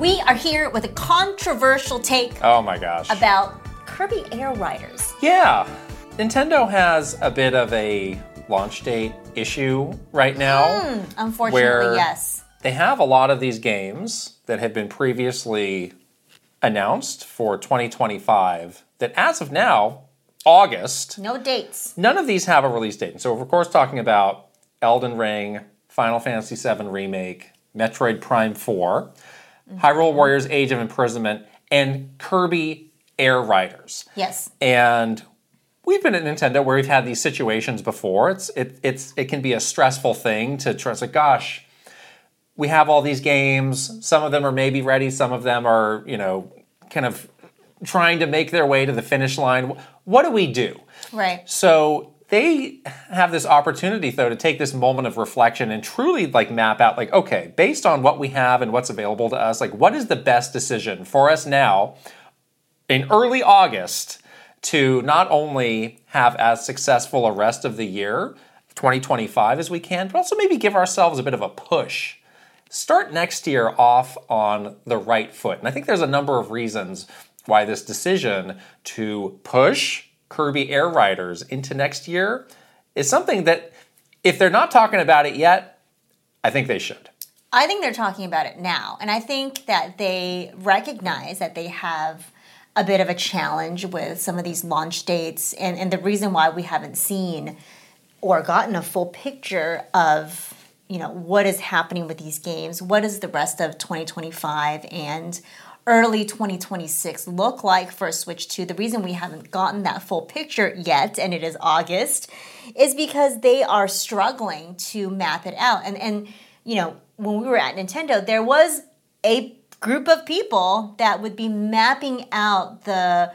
We are here with a controversial take Oh my gosh. about Kirby Air Riders. Yeah. Nintendo has a bit of a launch date issue right now. Unfortunately, where yes. They have a lot of these games that have been previously announced for 2025 that as of now, August, No dates. none of these have a release date. And so we're of course talking about Elden Ring, Final Fantasy VII Remake, Metroid Prime 4, Hyrule Warriors Age of Imprisonment, and Kirby Air Riders. Yes. And we've been at Nintendo where we've had these situations before. It can be a stressful thing to try. It's like, gosh, we have all these games. Some of them are maybe ready. Some of them are, kind of trying to make their way to the finish line. What do we do? Right. So they have this opportunity, though, to take this moment of reflection and truly map out, okay, based on what we have and what's available to us, what is the best decision for us now in early August to not only have as successful a rest of the year, 2025, as we can, but also maybe give ourselves a bit of a push. Start next year off on the right foot. And I think there's a number of reasons why this decision to push Kirby Air Riders into next year is something that, if they're not talking about it yet, I think they should. I think they're talking about it now. And I think that they recognize that they have a bit of a challenge with some of these launch dates. And the reason why we haven't seen or gotten a full picture of what is happening with these games, what does the rest of 2025 and early 2026 look like for Switch 2? The reason we haven't gotten that full picture yet, and it is August, is because they are struggling to map it out. And when we were at Nintendo, there was a group of people that would be mapping out the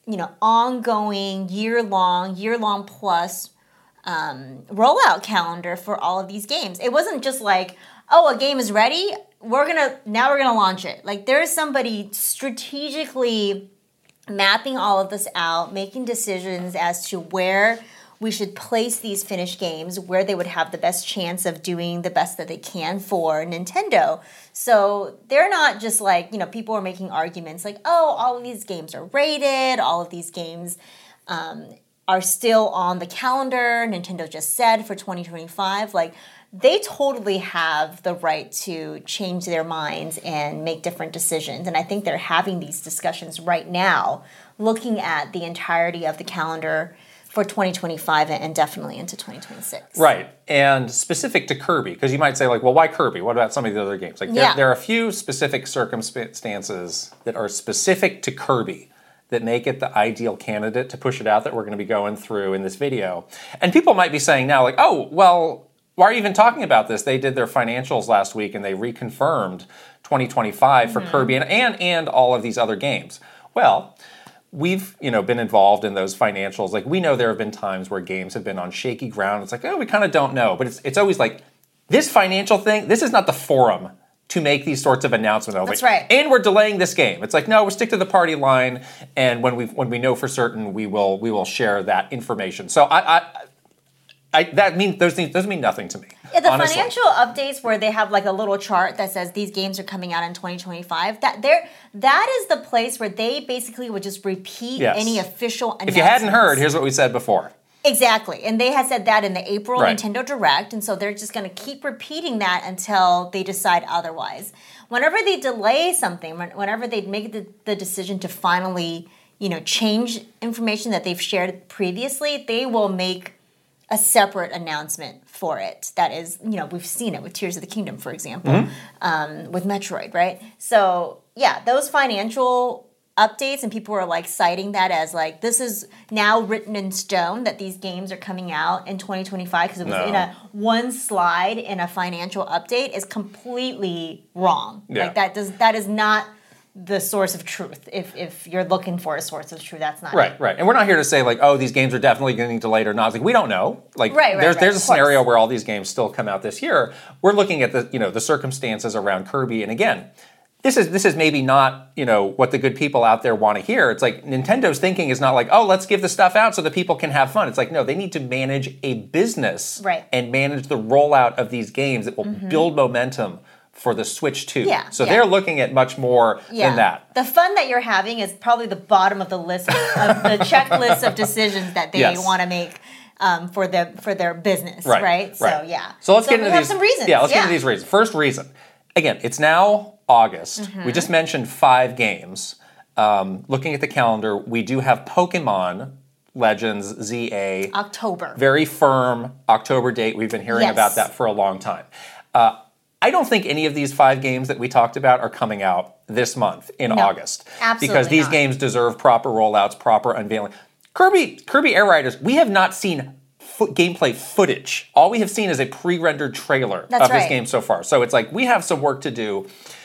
ongoing year-long plus rollout calendar for all of these games. It wasn't just like, oh, a game is ready, we're gonna launch it. There is somebody strategically mapping all of this out, making decisions as to where we should place these finished games, where they would have the best chance of doing the best that they can for Nintendo. So they're not just people are making arguments oh, all of these games are rated, all of these games are still on the calendar, Nintendo just said for 2025. They totally have the right to change their minds and make different decisions. And I think they're having these discussions right now, looking at the entirety of the calendar for 2025 and definitely into 2026. Right. And specific to Kirby, because you might say, well, why Kirby? What about some of the other games? There are a few specific circumstances that are specific to Kirby that make it the ideal candidate to push it out that we're going to be going through in this video. And people might be saying now, oh, well, why are you even talking about this? They did their financials last week and they reconfirmed 2025 for Kirby and all of these other games. Well, we've been involved in those financials. We know there have been times where games have been on shaky ground. It's we kind of don't know. But it's always this financial thing, this is not the forum to make these sorts of announcements. That's right. And we're delaying this game. It's no, we'll stick to the party line, and when we know for certain, we will share that information. So that means those mean nothing to me. Yeah, the honestly. financial updates where they have a little chart that says these games are coming out in 2025. That is the place where they basically would just repeat any official announcements. If you hadn't heard, here's what we said before. Exactly. And they had said that in the April Right. Nintendo Direct, and so they're just going to keep repeating that until they decide otherwise. Whenever they delay something, whenever they make the decision to finally, change information that they've shared previously, they will make a separate announcement for it. That is, we've seen it with Tears of the Kingdom, for example, with Metroid, right? So, yeah, those financial updates, and people were citing that as this is now written in stone that these games are coming out in 2025 because it was in a one slide in a financial update is completely wrong. Yeah. That is not the source of truth. If you're looking for a source of truth, that's not right. it. Right. And we're not here to say oh, these games are definitely getting delayed or not. We don't know. There's a scenario where all these games still come out this year. We're looking at the circumstances around Kirby, and again, This is maybe not, what the good people out there want to hear. It's Nintendo's thinking is not oh, let's give the stuff out so that people can have fun. It's no, they need to manage a business and manage the rollout of these games that will build momentum for the Switch 2. Yeah, So yeah. they're looking at much more than that. The fun that you're having is probably the bottom of the list of the checklist of decisions that they want to make for their business, right? So yeah. So let's get into these. Some reasons. Yeah, let's get into these reasons. First reason, again, it's now August. We just mentioned 5 games. Looking at the calendar, we do have Pokemon Legends ZA. October. Very firm October date. We've been hearing about that for a long time. I don't think any of these 5 games that we talked about are coming out this month in August. Absolutely because these games deserve proper rollouts, proper unveiling. Kirby Air Riders, we have not seen gameplay footage. All we have seen is a pre-rendered trailer of this game so far. So it's like we have some work to do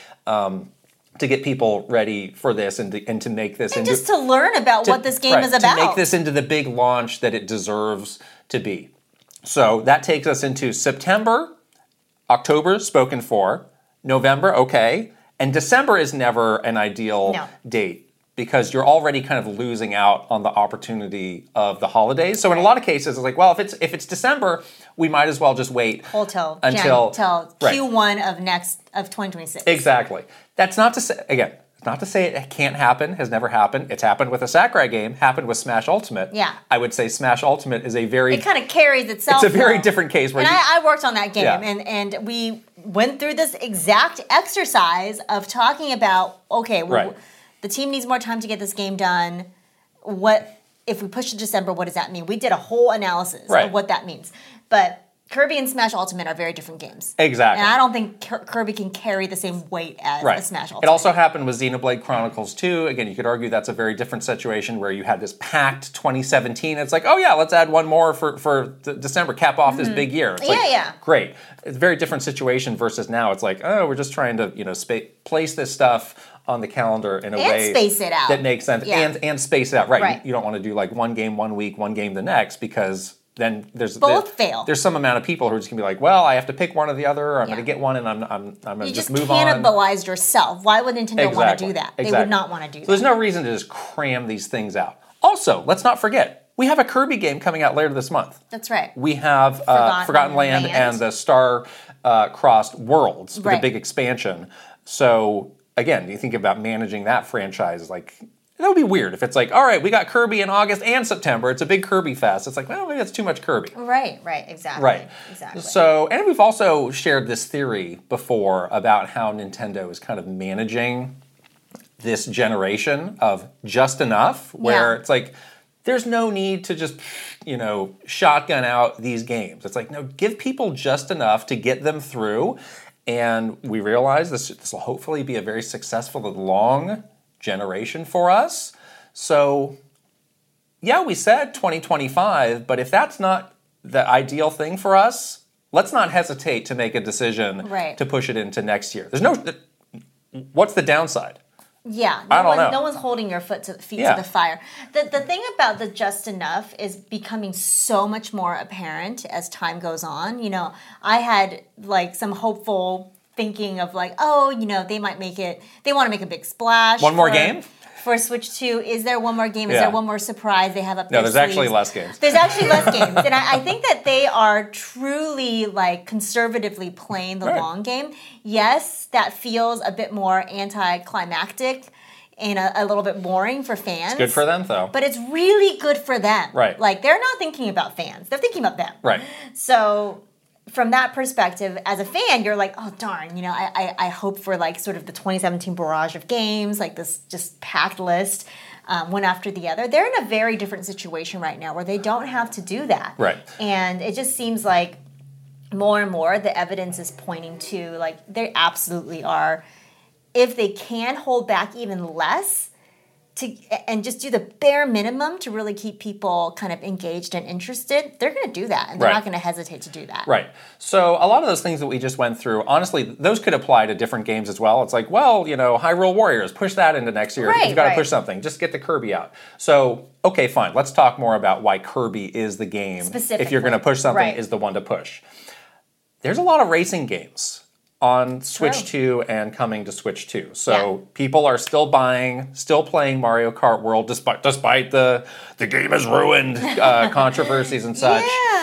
to get people ready for this and to make this and just to learn about what this game is about. To make this into the big launch that it deserves to be. So that takes us into September. October, spoken for. November, okay. And December is never an ideal date because you're already kind of losing out on the opportunity of the holidays. So in a lot of cases, it's like, well, if it's December, we might as well just wait until Q1 of 2026. Exactly. That's not to say, again, not to say it can't happen, has never happened. It's happened with a Sakurai game, happened with Smash Ultimate. Yeah. I would say Smash Ultimate is a very... It kind of carries itself. It's a very different case. Where I worked on that game, and we went through this exact exercise of talking about, okay, the team needs more time to get this game done. What if we push to December, what does that mean? We did a whole analysis of what that means. But Kirby and Smash Ultimate are very different games. Exactly. And I don't think Kirby can carry the same weight as a Smash Ultimate. It also happened with Xenoblade Chronicles 2. Again, you could argue that's a very different situation where you had this packed 2017. It's like, oh yeah, let's add one more for December, cap off this big year. It's great. It's a very different situation versus now. It's like, oh, we're just trying to place this stuff on the calendar in a way space it out. That makes sense. And space it out. Right. You don't want to do like one game one week, one game the next, because then fail. There's some amount of people who are just gonna be like, well, I have to pick one or the other, or I'm gonna get one, and I'm gonna just move on. You just cannibalize yourself. Why would Nintendo want to do that? They would not want to do that. So there's no reason to just cram these things out. Also, let's not forget, we have a Kirby game coming out later this month. That's right. We have Forgotten Land and the Star Crossed Worlds, the big expansion. So again, you think about managing that franchise, like, that would be weird if it's like, all right, we got Kirby in August and September. It's a big Kirby fest. It's like, well, maybe that's too much Kirby. Right, exactly. So, and we've also shared this theory before about how Nintendo is kind of managing this generation of just enough, where it's like, there's no need to just, shotgun out these games. It's like, no, give people just enough to get them through. And we realize this will hopefully be a very successful and long generation for us. So, yeah, we said 2025, but if that's not the ideal thing for us, let's not hesitate to make a decision to push it into next year. What's the downside? Yeah, no one's holding your feet to the fire. The thing about the just enough is becoming so much more apparent as time goes on. I had like some hopeful thinking of like, they might make it. They want to make a big splash. One more game? For Switch 2, is there one more game? Is there one more surprise they have up their sleeves? No, there's actually less games. There's actually less games. And I think that they are truly, like, conservatively playing the long game. Yes, that feels a bit more anticlimactic and a little bit boring for fans. It's good for them, though. But it's really good for them. Right. Like, they're not thinking about fans. They're thinking about them. Right. So from that perspective, as a fan, you're like, oh, darn, I hope for like sort of the 2017 barrage of games, like this just packed list, one after the other. They're in a very different situation right now where they don't have to do that. Right. And it just seems like more and more the evidence is pointing to like they absolutely are, if they can hold back even less, and just do the bare minimum to really keep people kind of engaged and interested, they're going to do that, and they're not going to hesitate to do that. Right. So a lot of those things that we just went through, honestly, those could apply to different games as well. It's like, well, Hyrule Warriors, push that into next year. If you've got to push something, just get the Kirby out. So, okay, fine. Let's talk more about why Kirby is the game. If you're going to push something, is the one to push. There's a lot of racing games on Switch 2 and coming to Switch 2. So people are still playing Mario Kart World despite the game is ruined controversies and such. Yeah.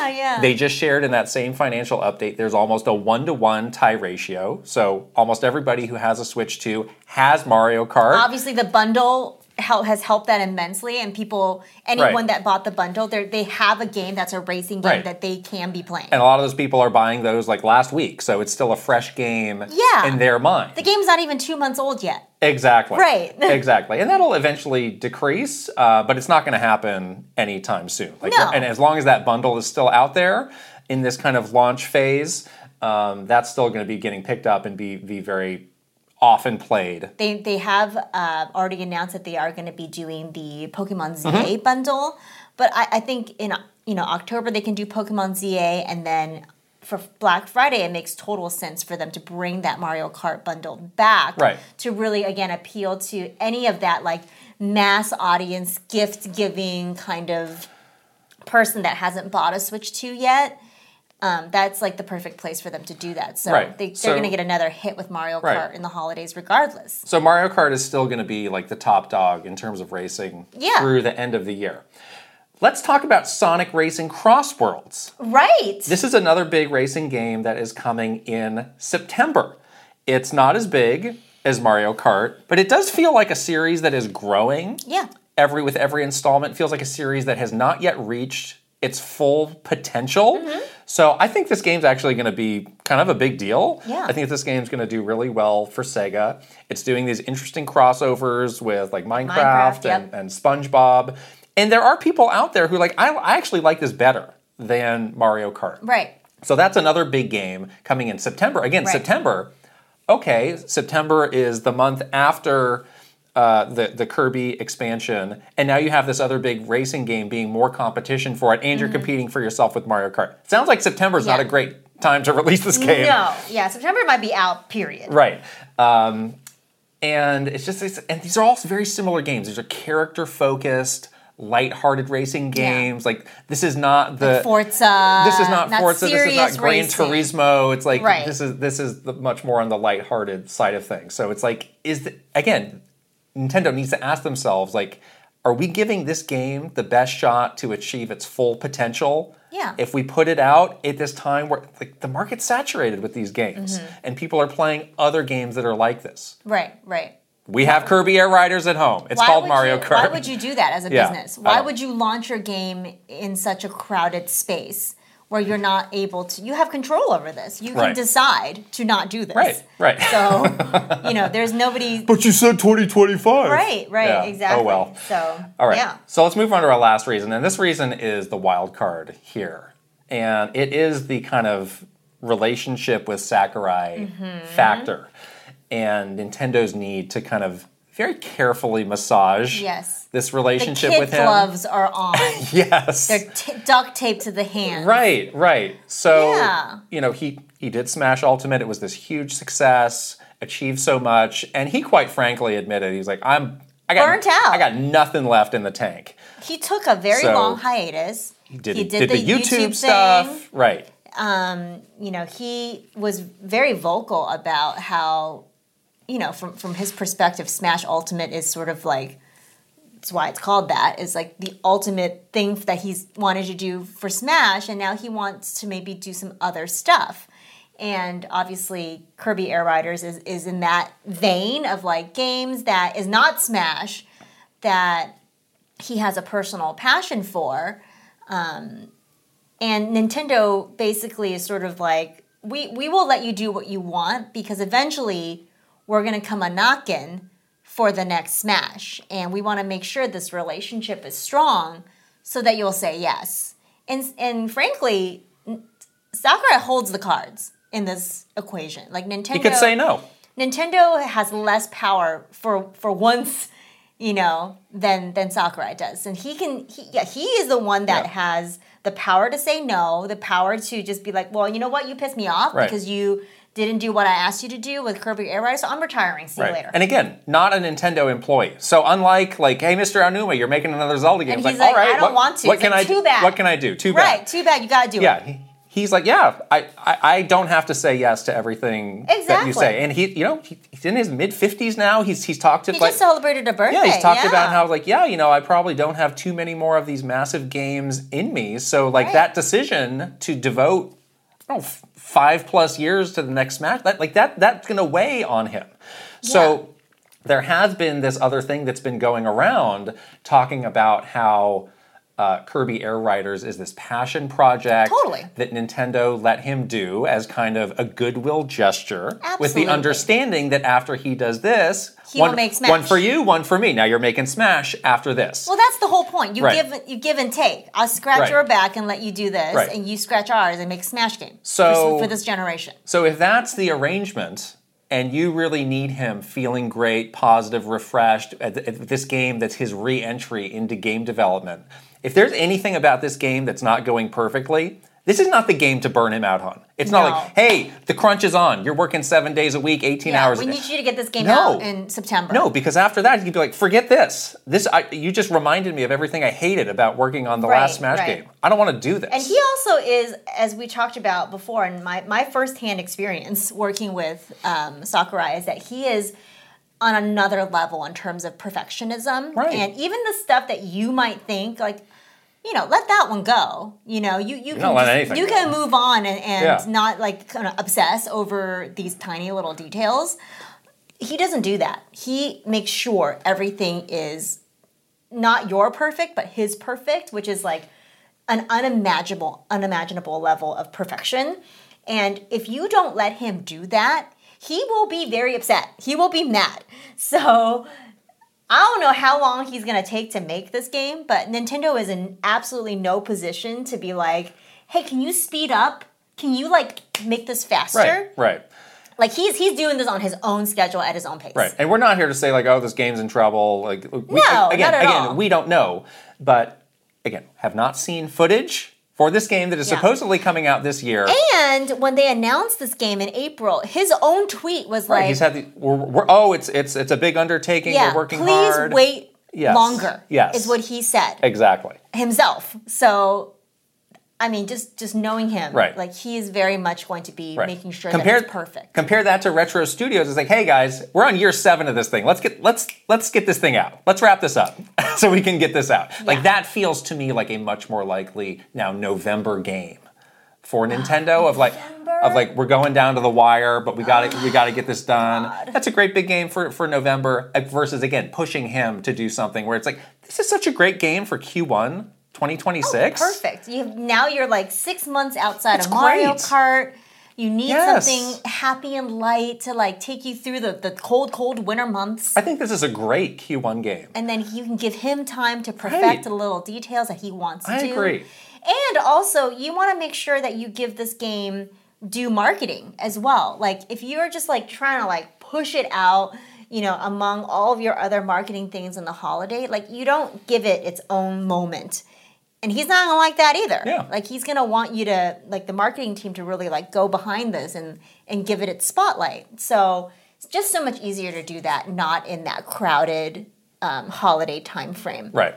yeah. They just shared in that same financial update, there's almost a 1-to-1 tie ratio. So almost everybody who has a Switch 2 has Mario Kart. Obviously, the bundle has helped that immensely, and anyone that bought the bundle, they have a game that's a racing game that they can be playing. And a lot of those people are buying those like last week, so it's still a fresh game in their mind. The game's not even 2 months old yet. Exactly. Right. Exactly. And that'll eventually decrease, but it's not going to happen anytime soon. No. And as long as that bundle is still out there in this kind of launch phase, that's still going to be getting picked up and be very often played. They have already announced that they are going to be doing the Pokemon ZA bundle, but I think in October they can do Pokemon ZA, and then for Black Friday it makes total sense for them to bring that Mario Kart bundle back to really again appeal to any of that like mass audience gift giving kind of person that hasn't bought a Switch 2 yet. That's like the perfect place for them to do that. So they're going to get another hit with Mario Kart in the holidays regardless. So Mario Kart is still going to be like the top dog in terms of racing through the end of the year. Let's talk about Sonic Racing Cross Worlds. Right. This is another big racing game that is coming in September. It's not as big as Mario Kart, but it does feel like a series that is growing. Yeah. With every installment, it feels like a series that has not yet reached its full potential. So I think this game's actually going to be kind of a big deal. Yeah. I think this game's going to do really well for Sega. It's doing these interesting crossovers with like Minecraft and SpongeBob. And there are people out there who like, I actually like this better than Mario Kart. Right. So that's another big game coming in September. Again, September is the month after the Kirby expansion, and now you have this other big racing game being more competition for it, and you're competing for yourself with Mario Kart. Sounds like September's not a great time to release this game. No, September might be out, period. Right. And and these are all very similar games. These are character-focused, light-hearted racing games. Like, this is not the... Forza. This is not Forza. This is not Gran racing. Turismo. It's like, this is much more on the light-hearted side of things. So it's like, Nintendo needs to ask themselves, like, are we giving this game the best shot to achieve its full potential? Yeah. If we put it out at this time where like the market's saturated with these games and people are playing other games that are like this. Right. We have Kirby Air Riders at home. It's called Mario Kart. Why would you do that as a business? Why would you launch your game in such a crowded space where you're not able to, you have control over this. You can decide to not do this. Right. So, there's nobody. But you said 2025. Right, Yeah. exactly. Oh, well. So, all right. So let's move on to our last reason. And this reason is the wild card here. And it is the kind of relationship with Sakurai factor and Nintendo's need to kind of very carefully massage this relationship with him. The kid gloves are on. Yes. They're duct taped to the hands. Right. So, he did Smash Ultimate. It was this huge success, achieved so much, and he quite frankly admitted, he's like, I burnt out. I got nothing left in the tank. He took a very long hiatus. He did the YouTube stuff. Right. He was very vocal about how, from his perspective, Smash Ultimate is sort of like, that's why it's called that, is like the ultimate thing that he's wanted to do for Smash, and now he wants to maybe do some other stuff. And obviously, Kirby Air Riders is in that vein of like games that is not Smash, that he has a personal passion for. And Nintendo basically is sort of like, we will let you do what you want because eventually we're going to come a-knockin' for the next Smash. And we want to make sure this relationship is strong so that you'll say yes. And frankly, Sakurai holds the cards in this equation. Like Nintendo... He could say no. Nintendo has less power for once, than Sakurai does. And he is the one that has the power to say no, the power to just be like, well, you know what, you pissed me off because you didn't do what I asked you to do with Kirby Air Riders, so I'm retiring. See you later. And again, not a Nintendo employee. So unlike, like, hey, Mr. Aonuma, you're making another Zelda game. And it's he's like, all right, I don't want to. What can I do? Too bad. What can I do? Too bad. Right, too bad. You got to do it. Yeah, he's like, yeah, I don't have to say yes to everything that you say. And he's in his mid-50s now. He's talked to he just celebrated a birthday. Yeah, he's talked about how like, I probably don't have too many more of these massive games in me. So like that decision to devote 5+ years to the next Smash, that's going to weigh on him. So there has been this other thing that's been going around talking about how Kirby Air Riders is this passion project that Nintendo let him do as kind of a goodwill gesture, with the understanding that after he does this, he will make Smash. One for you, one for me. Now you're making Smash after this. Well, that's the whole point. You give and take. I'll scratch your back and let you do this, and you scratch ours and make a Smash game for this generation. So if that's the arrangement, and you really need him feeling great, positive, refreshed at this game that's his re-entry into game development, if there's anything about this game that's not going perfectly, this is not the game to burn him out on. It's not like, hey, the crunch is on. You're working 7 days a week, 18 hours a day. We need you to get this game out in September. No, because after that, you'd be like, forget this. You just reminded me of everything I hated about working on the last Smash game. I don't want to do this. And he also is, as we talked about before, and my firsthand experience working with Sakurai is that he is on another level in terms of perfectionism. Right. And even the stuff that you might think, like, let that one go. You can move on and not like kind of obsess over these tiny little details. He doesn't do that. He makes sure everything is not your perfect, but his perfect, which is like an unimaginable level of perfection. And if you don't let him do that, he will be very upset. He will be mad. So I don't know how long he's going to take to make this game, but Nintendo is in absolutely no position to be like, hey, can you speed up? Can you make this faster? Right. Like he's doing this on his own schedule at his own pace. Right. And we're not here to say like, oh, this game's in trouble. Not at all. We don't know. But again, have not seen footage for this game that is supposedly coming out this year. And when they announced this game in April, his own tweet was like, he's had it's a big undertaking. We're working hard. Please wait longer. Yes. Is what he said. Exactly. Himself. So I mean, just knowing him, like he is very much going to be making sure that it's perfect. Compare that to Retro Studios. It's like, hey guys, we're on year 7 of this thing. Let's get this thing out. Let's wrap this up so we can get this out. Yeah. Like that feels to me like a much more likely now November game for Nintendo of like we're going down to the wire, but we got to get this done. God. That's a great big game for November versus again pushing him to do something where it's like this is such a great game for Q1. 2026? Oh, perfect. You're like 6 months outside of Mario Kart. You need something happy and light to like take you through the cold winter months. I think this is a great Q1 game. And then you can give him time to perfect the little details that he wants to do. I agree. And also, you want to make sure that you give this game due marketing as well. Like if you're just like trying to like push it out, among all of your other marketing things in the holiday, like you don't give it its own moment. And he's not going to like that either. Yeah. Like, he's going to want you to, like, the marketing team to really, like, go behind this and give it its spotlight. So it's just so much easier to do that, not in that crowded holiday time frame. Right.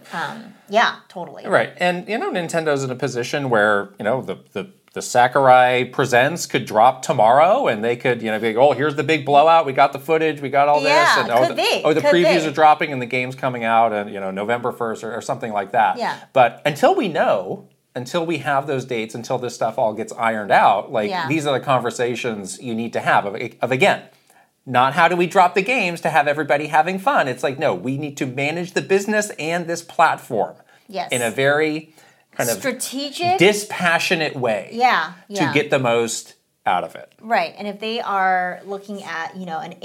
Yeah, totally. Right. And, Nintendo's in a position where, the Sakurai Presents could drop tomorrow, and they could, be like, oh, here's the big blowout. We got the footage. We got all this. And the previews are dropping, and the game's coming out, and November 1st or something like that. Yeah. But until we have those dates, until this stuff all gets ironed out, these are the conversations you need to have of again, not how do we drop the games to have everybody having fun. It's like, no, we need to manage the business and this platform in a very kind of strategic, dispassionate way to get the most out of it. Right. And if they are looking at, an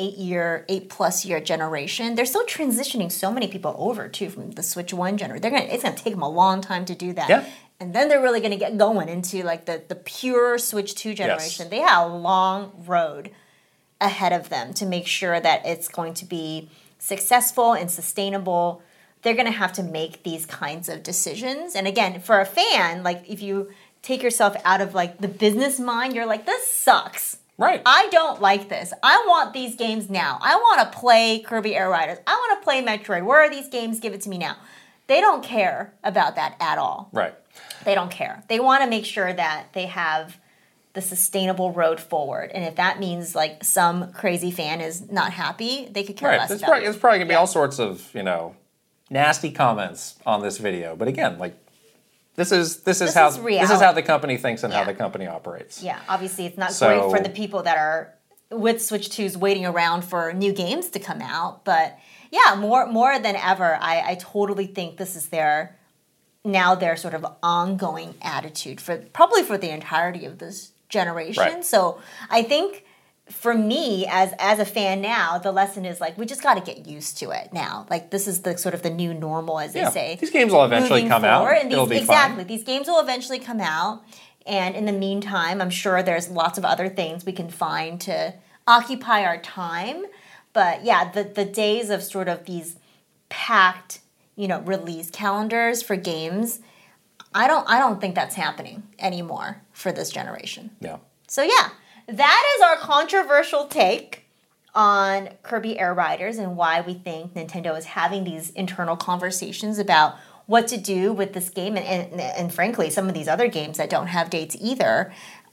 8+ year generation, they're still transitioning so many people over too from the Switch 1 generation. It's going to take them a long time to do that. Yeah. And then they're really going to get going into like the pure Switch 2 generation. Yes. They have a long road ahead of them to make sure that it's going to be successful and sustainable. They're going to have to make these kinds of decisions. And again, for a fan, like if you take yourself out of like the business mind, you're like, this sucks. Right. I don't like this. I want these games now. I want to play Kirby Air Riders. I want to play Metroid. Where are these games? Give it to me now. They don't care about that at all. Right. They don't care. They want to make sure that they have the sustainable road forward. And if that means like some crazy fan is not happy, they could care less about it. It's probably going to be all sorts of, nasty comments on this video. But again, like this is how the company thinks and how the company operates. Yeah, obviously it's not great for the people that are with Switch 2s waiting around for new games to come out. But yeah, more than ever, I totally think this is their sort of ongoing attitude probably for the entirety of this generation. Right. So I think for me as a fan now, the lesson is like we just got to get used to it now. Like this is the sort of the new normal, as they say. These games will eventually come out. It'll be exactly. fine. These games will eventually come out, and in the meantime, I'm sure there's lots of other things we can find to occupy our time. But yeah, the days of sort of these packed, release calendars for games, I don't think that's happening anymore for this generation. Yeah. So yeah, that is our controversial take on Kirby Air Riders and why we think Nintendo is having these internal conversations about what to do with this game and frankly, some of these other games that don't have dates either.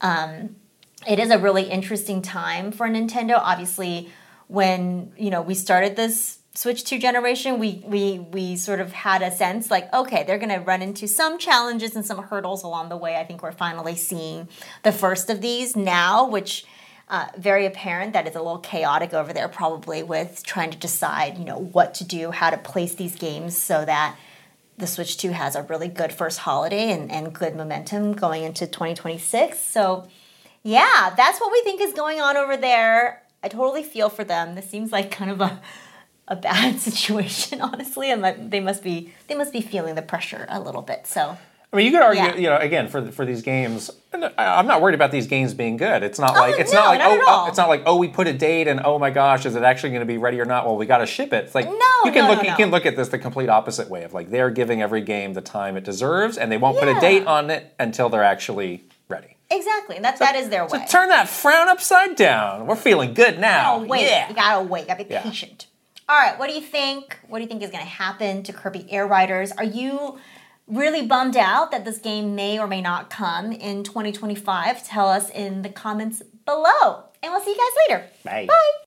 It is a really interesting time for Nintendo. Obviously, when we started this Switch 2 generation, we sort of had a sense like, okay, they're going to run into some challenges and some hurdles along the way. I think we're finally seeing the first of these now, which very apparent that it's a little chaotic over there probably with trying to decide, what to do, how to place these games so that the Switch 2 has a really good first holiday and good momentum going into 2026. So yeah, that's what we think is going on over there. I totally feel for them. This seems like kind of a bad situation, honestly, and they must be feeling the pressure a little bit. So I mean, you could argue, again, for these games. I'm not worried about these games being good. It's not like we put a date and oh my gosh, is it actually going to be ready or not? Well, we got to ship it. It's like you can look at this the complete opposite way of like they're giving every game the time it deserves, and they won't put a date on it until they're actually ready. Exactly, and that is their way. So turn that frown upside down. We're feeling good now. Wait, you gotta wait. Gotta be patient. All right, what do you think? What do you think is going to happen to Kirby Air Riders? Are you really bummed out that this game may or may not come in 2025? Tell us in the comments below. And we'll see you guys later. Bye. Bye.